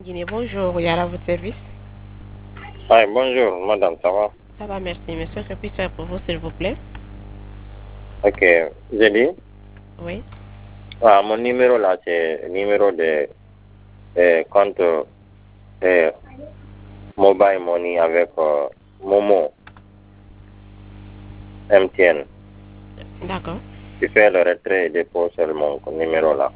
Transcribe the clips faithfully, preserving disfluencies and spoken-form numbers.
Guinée, bonjour, Yara, à votre service. Oui, bonjour, madame, ça va? Ça va, merci. Monsieur, que puis-je faire pour vous, s'il vous plaît? Ok, j'ai dit, Oui. ah, mon numéro là, c'est le numéro de, de compte de mobile money avec euh, Momo M T N. D'accord. Tu fais le retrait et dépôt sur mon numéro là.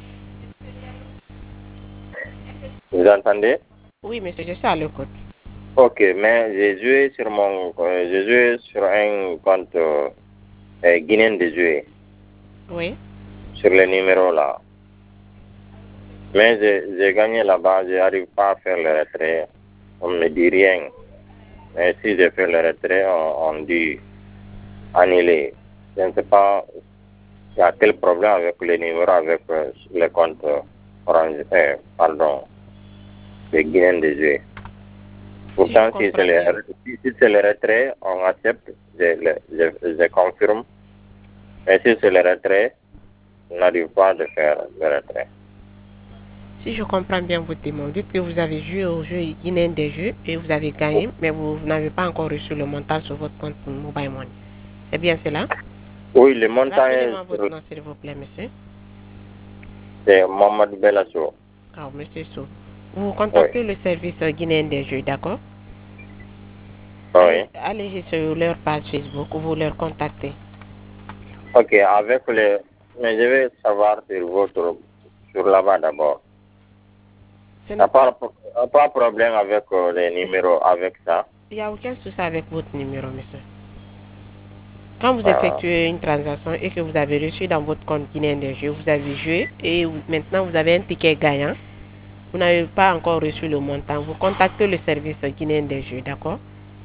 Vous entendez? Oui, monsieur, je suis à l'écoute. Ok, mais j'ai joué sur mon, euh, j'ai joué sur un compte euh, euh, guinéen de jouer Oui. sur le numéro là. Mais j'ai j'ai gagné là-bas, je n'arrive pas à faire le retrait. On ne me dit rien. Mais si je fais le retrait, on, on dit annuler. Je ne sais pas, il y a quel problème avec les numéros, avec euh, les comptes euh, orange, euh, pardon, les Guinéens des jeux. Si je Pourtant, si c'est comprends bien. le, si, si c'est le retrait, on accepte, je, je, je, je confirme. Mais si c'est le retrait, on n'arrive pas à faire le retrait. Si je comprends bien votre demande, dites que vous avez joué au jeu guinéen des jeux et vous avez gagné, mais vous, vous n'avez pas encore reçu le montant sur votre compte Mobile Money. C'est bien cela? Oui, le montant est Rappelez-moi votre sur, nom, s'il vous plaît, monsieur. c'est Mohamed Belasso. Ah, monsieur Sou. Vous Oui, contactez le service euh, guinéen des jeux, d'accord? Allez, oui. allez sur leur page Facebook, vous leur contactez. Ok, avec le, mais je vais savoir sur votre, sur là-bas d'abord. Ce Il n'y n'est a pas, pas, y a pas de problème avec euh, les numéros, avec ça. il n'y a aucun souci avec votre numéro, monsieur. Quand vous Ah, effectuez une transaction et que vous avez reçu dans votre compte guinéen des jeux, vous avez joué et vous- maintenant vous avez un ticket gagnant, vous n'avez pas encore reçu le montant, vous contactez le service guinéen des jeux, d'accord?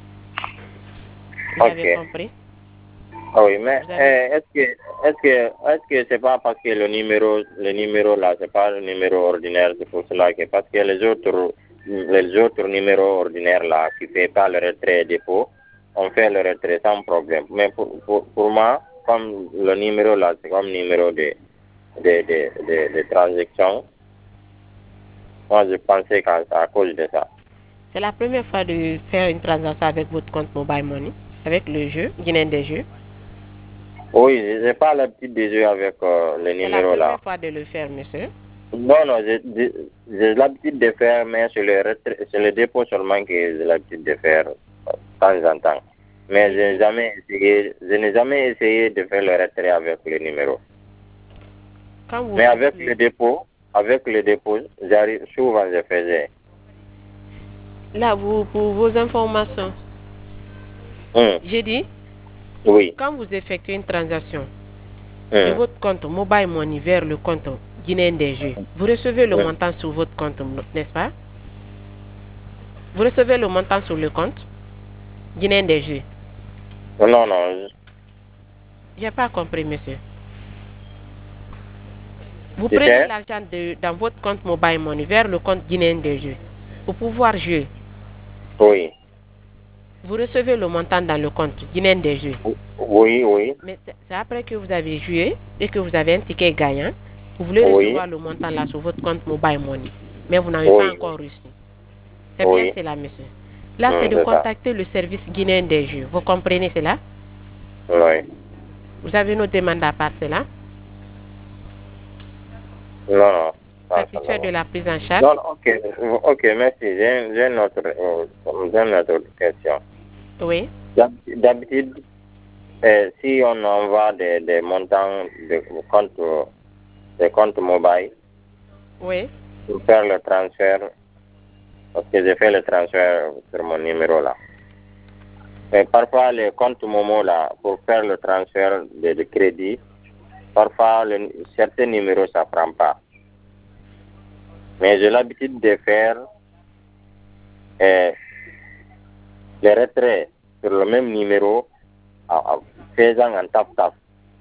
Vous ok. avez compris? Ah oui, mais Vous avez... euh, est-ce que est-ce que est-ce que c'est pas parce que le numéro le numéro là c'est pas le numéro ordinaire, c'est pour cela que parce que les autres les autres numéros ordinaires là qui fait pas le retrait dépôt, on fait le retrait sans problème. Mais pour pour, pour moi, comme le numéro là c'est comme numéro de de de de, de transaction, moi je pensais qu'à à cause de ça. C'est la première fois de faire une transaction avec votre compte Mobile Money, avec le jeu guinéen des jeux. Oui, j'ai pas l'habitude de jouer avec euh, le C'est la numéro là. première fois de le faire, monsieur. Non, non, j'ai j'ai- j'ai l'habitude de faire, mais c'est le, retrait- c'est le dépôt seulement que j'ai l'habitude de faire euh, de temps en temps. Mais je J'ai n'ai dit, jamais essayé, je n'ai jamais essayé de faire le retrait avec le numéro. quand vous Mais faites avec le... le dépôt, avec le dépôt, j'arrive, souvent je faisais. Là, vous, pour vos informations, Hum, j'ai dit, oui. quand vous effectuez une transaction de Hum, votre compte Mobile Money vers le compte guinéen des jeux, vous recevez le hum. montant sur votre compte, n'est-ce pas? Vous recevez le montant sur le compte guinéen des jeux. Non, non, J'ai pas compris, monsieur. Vous tu prenez sais, l'argent de, dans votre compte Mobile Money vers le compte guinéen des jeux pour pouvoir jouer. oui. Vous recevez le montant dans le compte guinéen des jeux. Oui, oui, Mais c'est c'est après que vous avez joué et que vous avez un ticket gagnant, vous voulez oui, recevoir le montant là sur votre compte Mobile Money. Mais vous n'avez pas oui, encore reçu. C'est bien oui, cela, monsieur. Là, c'est hum, de c'est ça. contacter le service guinéen des jeux. Vous comprenez cela? Oui. Vous avez une demande à part cela? Non, non, ça, ça Satisfait de va. la prise en charge? Non, non, ok, ok, merci. J'ai j'ai une autre, euh, j'ai une autre question. Oui, D'hab- D'habitude, euh, si on envoie des, des montants de compte, de compte mobile oui. pour faire le transfert, parce que j'ai fait le transfert sur mon numéro là. Mais parfois, les comptes Momo là, pour faire le transfert de, de crédit, parfois, le, certains numéros, ça prend pas. Mais j'ai l'habitude de faire euh, les retraits sur le même numéro en faisant un tap-tap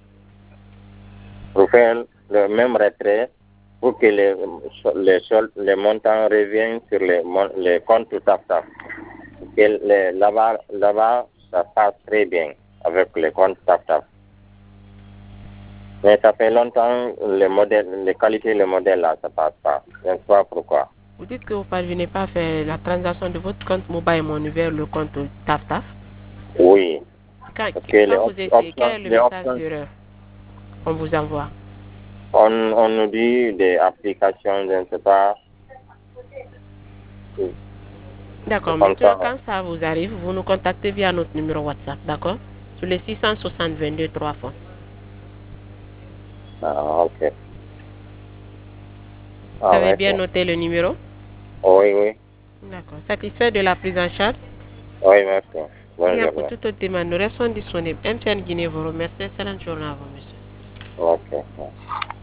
pour faire le même retrait pour que les, les, sol- les montants reviennent sur les, mon- les comptes tap-tap. Que les- Là-bas, là-bas, ça passe très bien avec les comptes tap-tap. Mais ça fait longtemps, les modèles, les qualités, les modèles là, ça passe pas. Je ne sais pas pourquoi. Vous dites que vous ne parvenez pas à faire la transaction de votre compte Mobile Money vers le compte TAF-TAF. Oui. Quand, Parce que les quand vous op- essayez, quel options, est le les message options, d'erreur qu'on vous envoie? on, on nous dit des applications, je ne sais pas. Oui. D'accord, C'est comme maintenant, ça. quand ça vous arrive, vous nous contactez via notre numéro WhatsApp, d'accord? Sur les six cent soixante vingt-deux trois fois. Ah, ok. Vous Ah, avez bien merci. noté le numéro? Oui, oui. D'accord. Satisfait de la prise en charge? Oui, merci. Bonne Bien, pour journée. toute autre demande, nous restons disponibles. M T N Guinée vous remercie. Excellente journée à vous, monsieur. Ok.